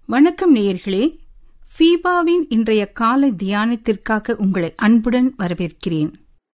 வணக்கம் நேயர்களே, ஃபீபாவின் இன்றைய காலை தியானத்திற்காக உங்களை அன்புடன் வரவேற்கிறேன்.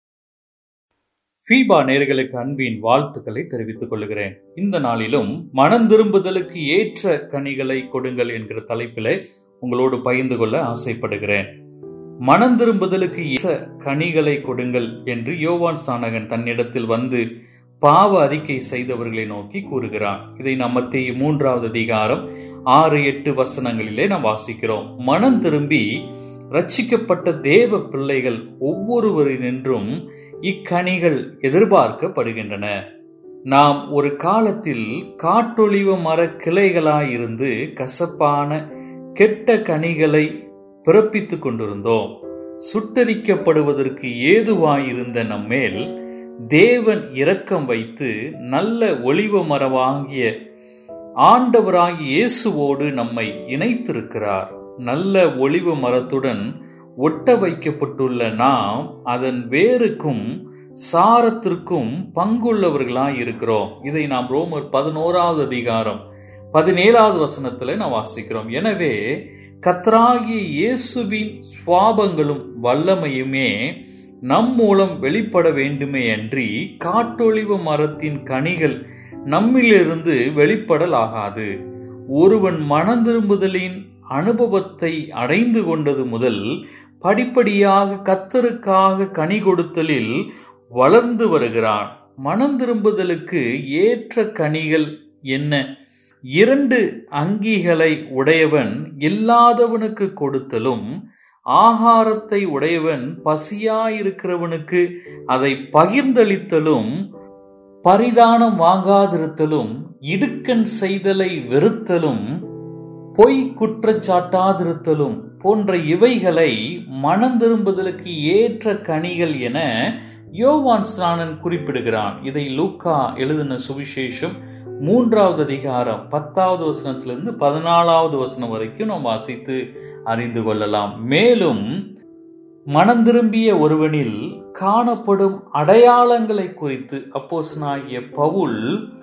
ஃபீபா நேயர்களுக்கு அன்பின் வாழ்த்துக்களை தெரிவித்துக் கொள்கிறேன். இந்த நாளிலும் மனம் திரும்புதலுக்கு ஏற்ற கனிகளை கொடுங்கள் என்கிற தலைப்பிலே உங்களோடு பகிர்ந்து கொள்ள ஆசைப்படுகிறேன். மனம் திரும்புதலுக்கு ஏற்ற கனிகளை கொடுங்கள் என்று யோவான் ஸ்நானகன் தன்னிடத்தில் வந்து பாவ அறிக்கை செய்தவர்களை நோக்கி கூறுகிறான். இதை நாம் மத்தேயு 3வது அதிகாரம் 6-8 வசனங்களிலே நாம் வாசிக்கிறோம். மனம் திரும்பி ரட்சிக்கப்பட்ட தேவ பிள்ளைகள் ஒவ்வொருவரினின்றும் இக்கனிகள் எதிர்பார்க்கப்படுகின்றன. நாம் ஒரு காலத்தில் காட்டொலிவ மர கிளைகளாயிருந்து கசப்பான கெட்ட கனிகளை பிறப்பித்துக் கொண்டிருந்தோம். சுட்டரிக்கப்படுவதற்கு ஏதுவாயிருந்த நம்மேல் தேவன் இரக்கம் வைத்து நல்ல ஒலிவ மரமாகிய ஆண்டவராகிய இயேசுவோடு நம்மை இணைத்திருக்கிறார். நல்ல ஒலிவ மரத்துடன் ஒட்ட வைக்கப்பட்டுள்ள நாம் அதன் வேருக்கும் சாரத்திற்கும் பங்குள்ளவர்களாய் இருக்கிறோம். இதை நாம் ரோமர் 11வது அதிகாரம் 17வது வசனத்தில் நாம் வாசிக்கிறோம். எனவே கர்த்தராகிய இயேசுவின் சுவாபங்களும் வல்லமையுமே நம் மூலம் வெளிப்பட வேண்டுமே அன்றி காட்டொலிவ மரத்தின் கனிகள் நம்மிலிருந்து வெளிப்படலாகாது. ஒருவன் மனம் திரும்புதலின் அனுபவத்தை அடைந்து கொண்டது முதல் படிப்படியாக கர்த்தருக்காக கனி கொடுத்தலில் வளர்ந்து வருகிறான். மனம் திரும்புதலுக்கு ஏற்ற கனிகள் என்ன? 2 அங்கிகளை உடையவன் இல்லாதவனுக்கு கொடுத்தலும், ஆகாரத்தை உடையவன் பசியாயிருக்கிறவனுக்கு அதை பகிர்ந்தளித்தலும், பரிதானம் வாங்காதிருத்தலும், இடுக்கண் செய்தலை வெறுத்தலும், பொய் குற்றச்சாட்டாதிருத்தலும் போன்ற இவைகளை மனம் திரும்புதலுக்கு ஏற்ற கனிகள் என யோவான் ஸ்நானன் குறிப்பிடுகிறான். இதை லூக்கா எழுதின சுவிசேஷம் 3வது அதிகாரம் 10வது வசனத்திலிருந்து 14வது வசனம் வரைக்கும் நாம் வாசித்து அறிந்து கொள்ளலாம். மேலும் மனம் திரும்பிய ஒருவனில் காணப்படும் அடையாளங்களை குறித்து அப்போஸ்தலனாகிய பவுல்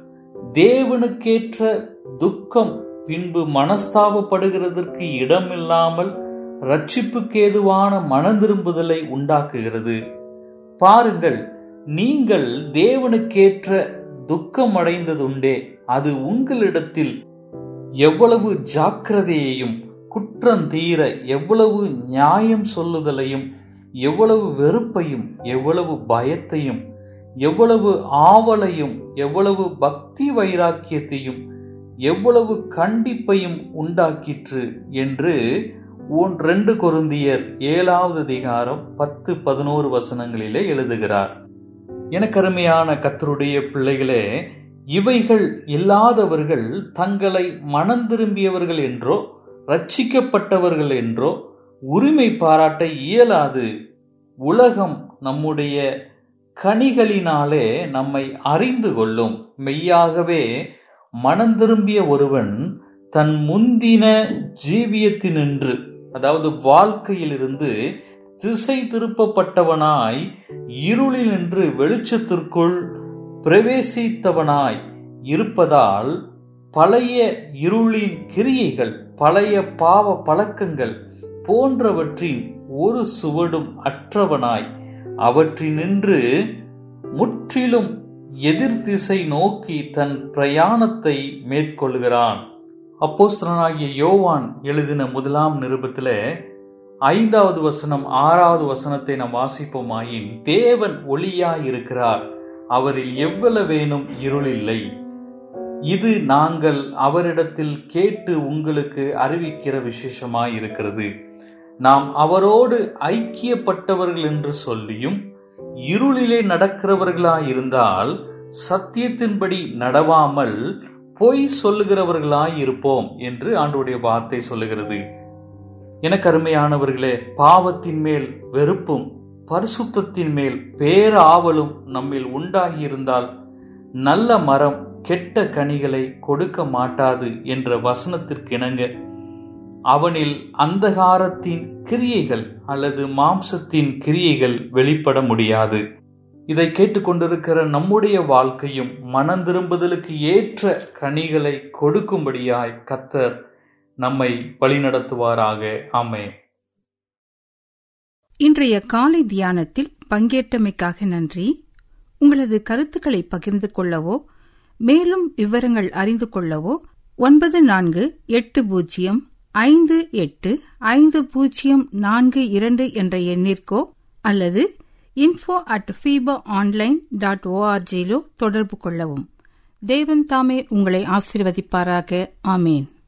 தேவனுக்கேற்ற துக்கம் பின்பு மனஸ்தாபப்படுகிறதற்கு இடமில்லாமல் ரட்சிப்புக்கேதுவான மனம் திரும்புதலை உண்டாக்குகிறது. பாருங்கள், நீங்கள் தேவனுக்கேற்ற துக்கம் அடைந்ததுண்டே, அது உங்களிடத்தில் எவ்வளவு ஜாக்கிரதையையும் குற்றம் தீர எவ்வளவு நியாயம் சொல்லுதலையும் எவ்வளவு வெறுப்பையும் எவ்வளவு பயத்தையும் எவ்வளவு ஆவலையும் எவ்வளவு பக்தி வைராக்கியத்தையும் எவ்வளவு கண்டிப்பையும் உண்டாக்கிற்று என்று 2 கொரிந்தியர் 7வது அதிகாரம் 10-11 வசனங்களிலே எழுதுகிறார். எனக்கருமையான கர்த்தருடைய பிள்ளைகளே, இவைகள் இல்லாதவர்கள் தங்களை மனம் திரும்பியவர்கள் என்றோ ரட்சிக்கப்பட்டவர்கள் என்றோ உரிமை பாராட்ட இயலாது. உலகம் நம்முடைய கனிகளினாலே நம்மை அறிந்து கொள்ளும். மெய்யாகவே மனம் திரும்பிய ஒருவன் தன் முந்தின ஜீவியத்தினின்று, அதாவது வாழ்க்கையிலிருந்து திசை திருப்பப்பட்டவனாய் இருளில் நின்று வெளிச்சத்திற்குள் பிரவேசித்தவனாய் இருப்பதால் பழைய இருளின் கிரியைகள், பழைய பாவ பழக்கங்கள் போன்றவற்றின் ஒரு சுவடும் அற்றவனாய் அவற்றினின்று முற்றிலும் எதிர் திசை நோக்கி தன் பிரயாணத்தை மேற்கொள்கிறான். அப்போஸ்தலனாகிய யோவான் எழுதின 1ஆம் நிருபத்திலே 5வது வசனம் 6வது வசனத்தை நாம் வாசிப்போமாயின், தேவன் ஒளியாயிருக்கிறார், அவரில் எவ்வளவேனும் இருளில்லை. இது நாங்கள் அவரிடத்தில் கேட்டு உங்களுக்கு அறிவிக்கிற விசேஷமாயிருக்கிறது. நாம் அவரோடு ஐக்கியப்பட்டவர்கள் என்று சொல்லியும் இருளிலே நடக்கிறவர்களாயிருந்தால் சத்தியத்தின்படி நடவாமல் பொய் சொல்லுகிறவர்களாயிருப்போம் என்று ஆண்டவருடைய வார்த்தை சொல்லுகிறது. எனக்கு அருமையானவர்களே, பாவத்தின் மேல் வெறுப்பும் பரிசுத்தத்தின் மேல் பேராவலும் நம்மில் உண்டாகியிருந்தால் நல்ல மரம் கெட்ட கனிகளை கொடுக்க மாட்டாது என்ற வசனத்திற்கு இணங்க அவனில் அந்தகாரத்தின் கிரியைகள் அல்லது மாம்சத்தின் கிரியைகள் வெளிப்பட முடியாது. இதை கேட்டுக்கொண்டிருக்கிற நம்முடைய வாழ்க்கையும் மனம் திரும்புதலுக்கு ஏற்ற கனிகளை கொடுக்கும்படியாய் கர்த்தர் நம்மை வழிநடத்துவாராக. ஆமென். இன்றைய காலை தியானத்தில் பங்கேற்றமைக்காக நன்றி. உங்களது கருத்துக்களை பகிர்ந்து கொள்ளவோ மேலும் விவரங்கள் அறிந்து கொள்ளவோ 94585052 என்ற எண்ணிற்கோ அல்லது info@fibaonline.org தொடர்பு கொள்ளவும். தேவன் தாமே உங்களை ஆசீர்வதிப்பாராக. ஆமேன்.